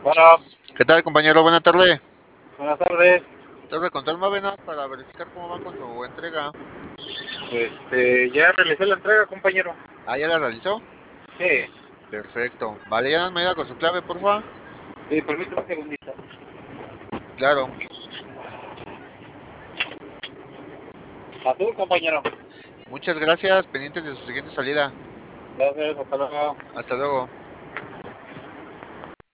Bueno, ¿Qué tal, compañero? Buena tarde. buenas tardes. Te control Mávenas para verificar cómo van con su entrega. Ya realicé la entrega, compañero. Ah, ¿ya la realizó? Sí, Perfecto. Vale, ya me da con su clave, porfa. sí, permítame un segundito. Claro. A tu compañero. Muchas gracias. Pendientes de su siguiente salida. Gracias, hasta luego. Hasta luego.